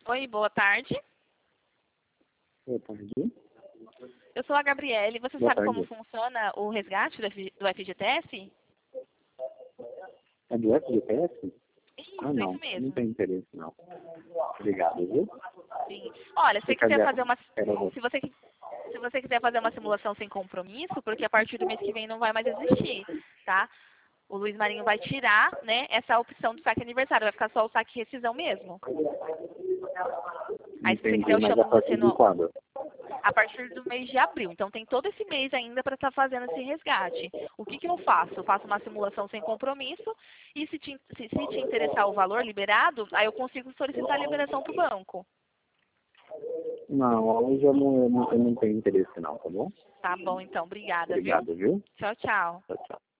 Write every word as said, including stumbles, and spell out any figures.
Oi, boa tarde. Boa tarde. Eu sou a Gabriele. Você Boa sabe como tarde. funciona o resgate do F- do F G T S? É do F G T S? Isso, Ah, não. isso Não mesmo. tem interesse, não. Obrigado, viu? Sim. Olha, se você Fica quiser de fazer uma, espera você. se você, se você quiser fazer uma simulação sem compromisso, porque a partir do mês que vem não vai mais existir, tá? O Luiz Marinho vai tirar, né, essa opção do saque aniversário, vai ficar só o saque rescisão mesmo. Aí se você quiser Entendi, eu mas a chamo você partir de no, quando? a partir do mês de abril. Então tem todo esse mês ainda para estar fazendo esse resgate. O que, que eu faço? Eu faço uma simulação sem compromisso e se te, se, se te interessar o valor liberado, aí eu consigo solicitar a liberação para o banco. Não, hoje eu não, eu não, eu não tenho interesse, não, tá bom? Tá bom, então. Obrigada, viu? Obrigado, viu? Tchau, tchau. Tchau, tchau.